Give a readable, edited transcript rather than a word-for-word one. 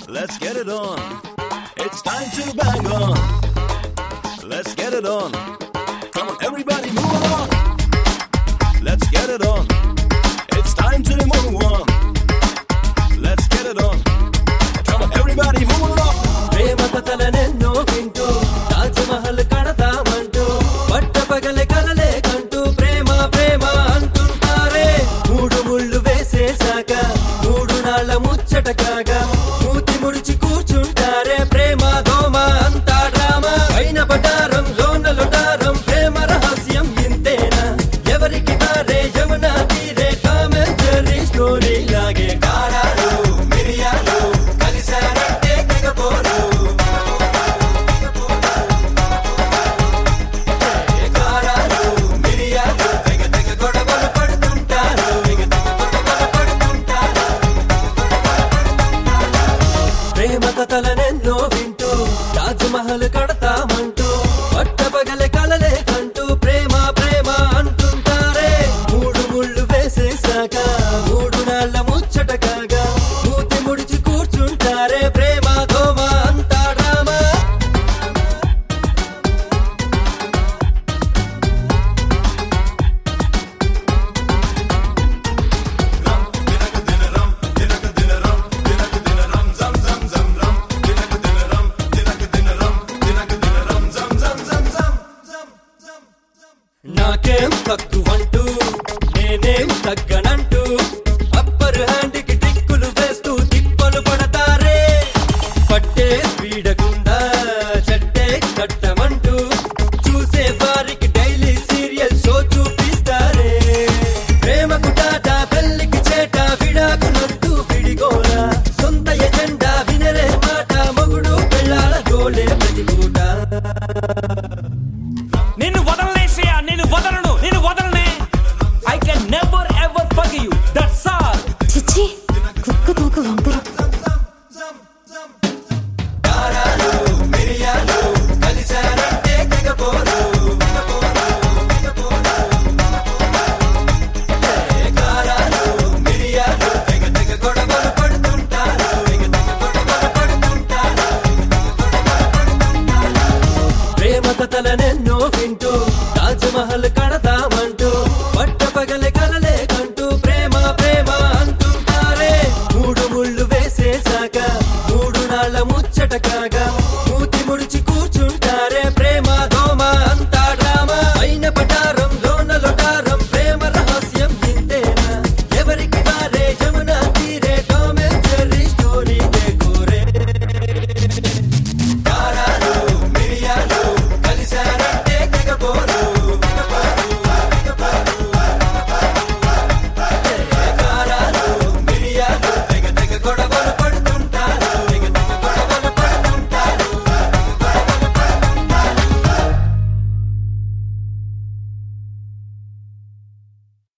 Let's get it on. It's time to bang on. Let's get it on. Come on, everybody, move along. Let's get it on. It's time to move on. Let's get it on. Come on, everybody, move along. ప్రేమ కథలనెన్నో వింటూ తాజ్ మహల్ కడతామంటూ పట్టపగలే కలలే కంటూ ప్రేమ ప్రేమ అంటుంటారే. మూడు ముళ్ళు వేసేశాక మూడు నాళ్ళ ముచ్చట కాగా మూతి ముడిచి కూర్చుంటారే. ప్రేమ దోమ అంతా డ్రామా పైన పటారం లోన లొటారం ప్రేమ రహస్యం ఇంతేనా? ఎవరికి వారే యమునా తీరే టామ్ అండ్ జెర్రీ స్టోరీ లాగే కారాలు మిరియాలు కలిసారంటే తెగపోరు. కారాలు మిరియాలు తెగ తెగ గొడవలు పడుతుంటారు. ప్రేమ కథలనెన్నో వింటూ తాజ్ మహల్ కడతామంటూ పట్టపగలే కలలే కంటూ ప్రేమ ప్రేమ అంటుంటారే. మూడు ముళ్ళు వేసేశాక మూడు నాళ్ళ ముచ్చట కాగా మూతి ముడిచి కూర్చుంటారే. ప్రేమ దోమ అంతా డ్రామా. నాకేం తక్కువంటూ నేనేం తగ్గనంటూ అప్పర్ హ్యాండ్ కి టిక్కులు వేస్తూ తిప్పలు పడతారే. పట్టే వీడకుండా చెట్టే కట్టమంటూ చూసే వారికి డైలీ సీరియల్ షో చూపిస్తారే. ప్రేమకు టాటా పెళ్లికి చేట విడాకునంటూ విడిగోలా సొంత ఎజెండా వినరే మాట మొగుడు పెళ్ళాల గోలే ప్రతికూట. నిన్ను వదలనేసయ్యా, నిన్ను వదలను, నిన్ను వదలనే. I can never ever forgive you. That's all. చిచ్చి కుక్క తోక వంకర